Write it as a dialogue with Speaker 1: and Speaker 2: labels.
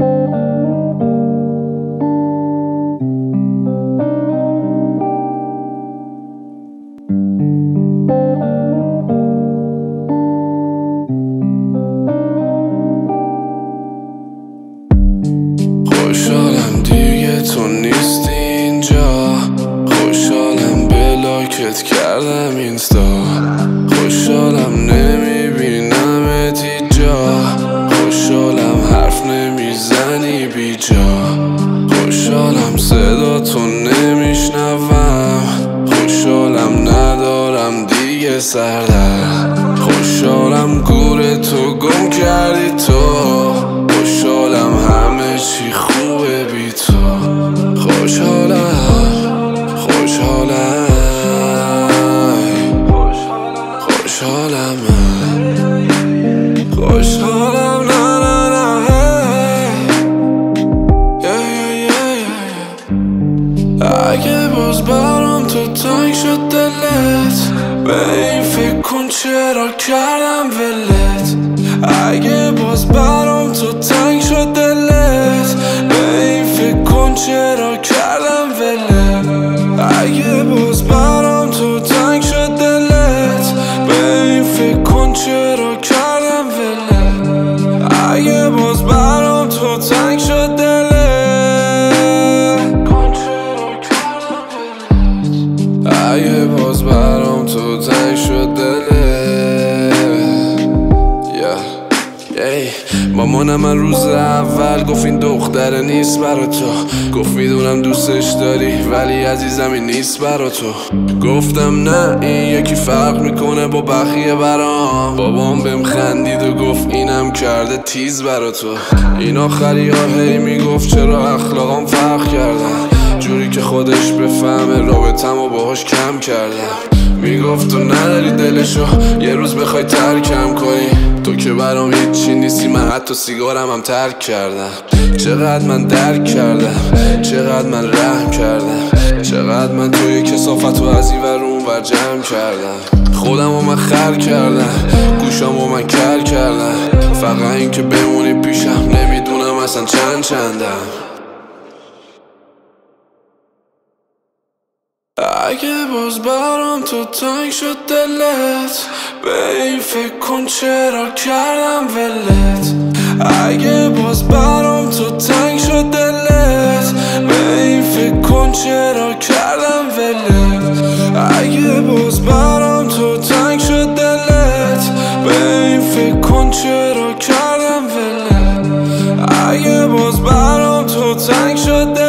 Speaker 1: خوشحالم دیگه تو نیستی اینجا، خوشحالم بلاکت کردم اینستا، خوشحالم نمیبینمت اینجا، خوشحالم حرف نمیزنی بیجا، خوشحالم صدا تو نمیشنوم، خوشحالم ندارم دیگه سردرد، خوشحالم گور تو گم کردی تو، خوشحالم همه چی خوبه بی تو، خوشحالم خوشحالم خوشحالم خوشحالم نه نه نه اگه باز برام تو تنگ شد دلت، به این فکر کن چرا کردم ولت، اگه باز برام تو تنگ شد دلت، به این فکر کن چرا کردم ولت، اگه باز برام تو تنگ شد دلت، به این فکر کن چرا کردم ولت، اگه باز برام تو تنگ شد دلت، اگه باز برام تو تنگ شد دلت. مامانم من روز اول گفت این دختره نیست برا تو، گفت میدونم دوستش داری ولی عزیزم این نیست برا تو، گفتم نه این یکی فرق میکنه با بقیه برام، بابام بهم خندید و گفت اینم کرده تیز برا تو، این آخری ها هی میگفت چرا اخلاقام فرق کردن، جوری که خودش بفهمه رابطم و باهاش کم کردم، میگفت تو نداری دلشو یه روز بخوای ترکم کنی، تو که برام هیچی نیستی، من حتی سیگارم هم ترک کردم، چقدر من درک کردم، چقدر من رحم کردم، چقدر من توی کثافت و از این ور اون ور جمع کردم، خودم و من خر کردم، گوشم و من کر کردم، فقط این که بمونی پیشم نمیدونم اصلا چندم. اگه باز برام تو تنگ شد دلت، به این فکر کن چرا کردم ولت، اگه باز برام تو تنگ شد دلت، به این فکر کن چرا کردم ولت، اگه باز برام تو تنگ شد دلت، به این فکر کن چرا کردم ولت، اگه باز برام تو تنگ شد دلت.